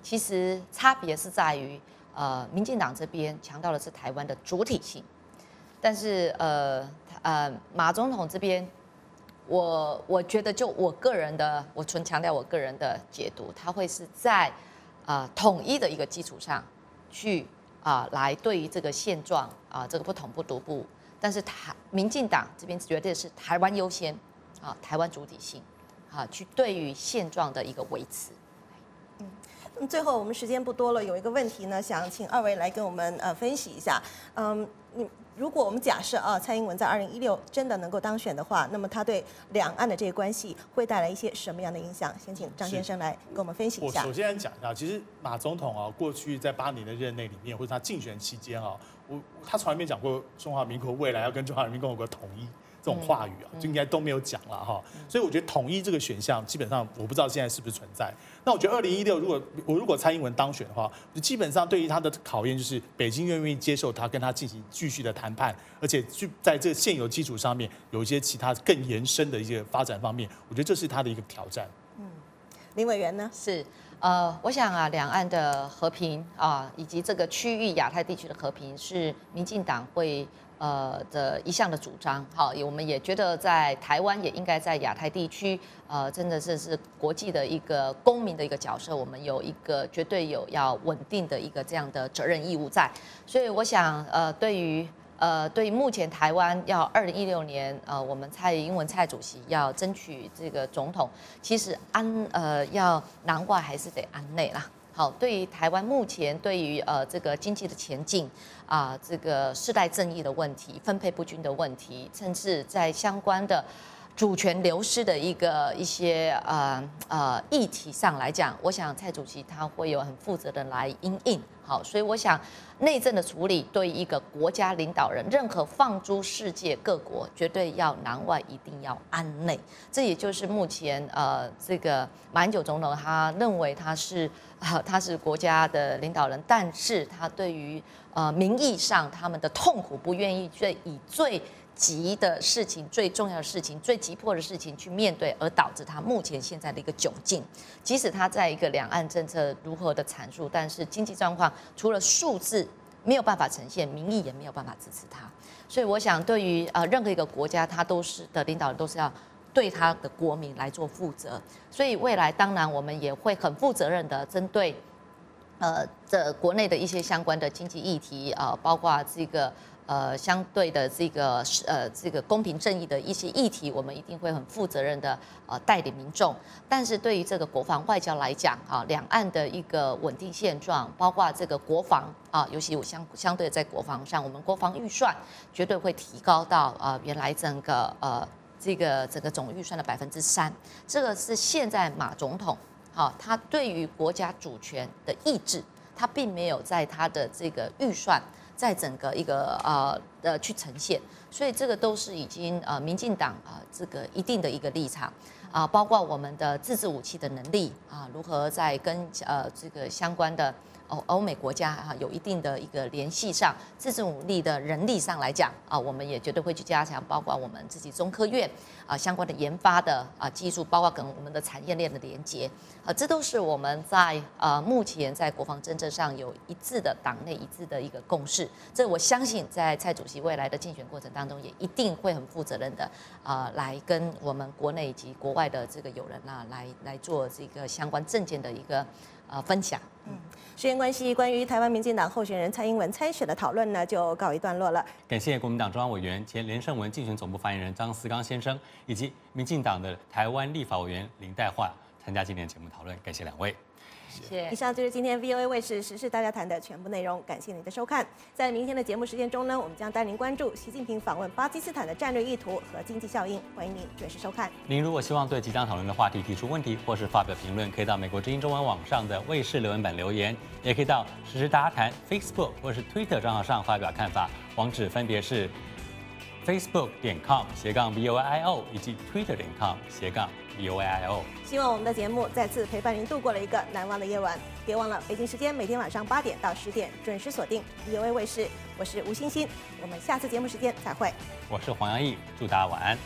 其实差别是在于，呃，民进党这边强调的是台湾的主体性，但是呃呃马总统这边，我我觉得就我个人的，我纯强调我个人的解读，他会是在呃统一的一个基础上去啊、呃、来对于这个现状啊、呃、这个不统不独不，但是台民进党这边绝对是台湾优先啊、台湾主体性啊去对于现状的一个维持。 那么最后我们时间不多了，有一个问题呢，想请二位来跟我们呃分析一下。嗯，你如果我们假设啊，蔡英文在二零一六真的能够当选的话，那么他对两岸的这个关系会带来一些什么样的影响？先请张先生来跟我们分析一下。 我首先来讲一下，其实马总统啊，过去在八年的任内里面，或者他竞选期间啊，我他从来没讲过中华民国未来要跟中华人民共和国统一。这种话语啊，就应该都没有讲了哈，所以我觉得统一这个选项基本上我不知道现在是不是存在。那我觉得二零一六如果我如果蔡英文当选的话，基本上对于他的考验就是北京愿不愿意接受他，跟他进行继续的谈判，而且去在这个现有基础上面有一些其他更延伸的一些发展方面，我觉得这是他的一个挑战。 嗯，林委员呢？ 是。呃，我想啊，两岸的和平啊，以及这个区域亚太地区的和平，是民进党会呃的一项的主张。好，我们也觉得在台湾也应该在亚太地区，呃，真的是是国际的一个公民的一个角色，我们有一个绝对有要稳定的一个这样的责任义务在。所以我想，呃，对于呃，对于目前台湾要二零一六年，呃，我们蔡英文蔡主席要争取这个总统，其实安呃要南外还是得安内啦。好，对于台湾目前对于呃这个经济的前进啊、呃，这个世代正义的问题、分配不均的问题，甚至在相关的主权流失的一个一些呃呃议题上来讲，我想蔡主席他会有很负责的来因应。好，所以我想内政的处理对一个国家领导人，任何放诸世界各国，绝对要南外一定要安内。这也就是目前呃这个马英九总统他认为他是啊、呃、他是国家的领导人，但是他对于呃民意上他们的痛苦不愿意最以最急的事情、最重要的事情、最急迫的事情去面对，而导致他目前现在的一个窘境。即使他在一个两岸政策如何的阐述，但是经济状况除了数字没有办法呈现，民意也没有办法支持他。所以我想，对于呃任何一个国家，他都是的领导人都是要对他的国民来做负责。所以未来当然我们也会很负责任的针对呃这国内的一些相关的经济议题，呃包括这个。呃，相对的这个呃这个公平正义的一些议题，我们一定会很负责任的呃带领民众。但是对于这个国防外交来讲，啊，两岸的一个稳定现状，包括这个国防啊，尤其我相相对在国防上，我们国防预算绝对会提高到呃原来整个呃这个整个总预算的百分之三。这个是现在马总统好，他对于国家主权的意志，他并没有在他的这个预算。在整个一个呃呃去呈现，所以这个都是已经呃民进党啊、呃、这个一定的一个立场啊、呃，包括我们的自制武器的能力啊、呃，如何在跟呃这个相关的欧欧美国家啊、呃、有一定的一个联系上，自制武力的人力上来讲啊、呃，我们也绝对会去加强，包括我们自己中科院啊、呃、相关的研发的啊、呃、技术，包括跟我们的产业链的连接啊、呃，这都是我们在呃目前在国防政策上有一致的党内一致的一个共识。这我相信，在蔡主席未来的竞选过程当中，也一定会很负责任的啊、呃，来跟我们国内以及国外的这个友人啊，来来做这个相关政见的一个呃分享。 嗯，时间关系，关于台湾民进党候选人蔡英文参选的讨论呢，就告一段落了。 感谢国民党中央委员、前连胜文竞选总部发言人张思刚先生，以及民进党的台湾立法委员林岱桦参加今天的节目讨论，感谢两位。 谢谢。以上就是今天 V O A 卫视时事大家谈的全部内容，感谢您的收看。在明天的节目时间中呢，我们将带您关注习近平访问巴基斯坦的战略意图和经济效应，欢迎您准时收看。 您如果希望对即将讨论的话题提出问题，或是发表评论，可以到美国之音中文网上的卫视留言板留言，也可以到时事大家谈 Facebook 或是 Twitter 账号上发表看法，网址分别是 facebook 点 com 斜杠 V O A I O 以及 Twitter 点 com 斜杠 V O A I O。 希望我们的节目再次陪伴您度过了一个难忘的夜晚。别忘了，北京时间每天晚上八点到十点准时锁定 V O A 卫视。我是吴欣欣，我们下次节目时间再会。 我是黄洋溢，祝大家晚安。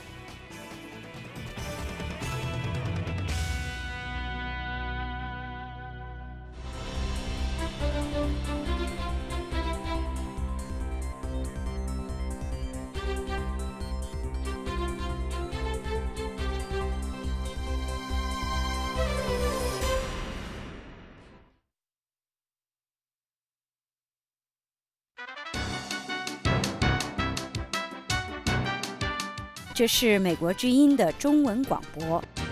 这是美国之音的中文广播。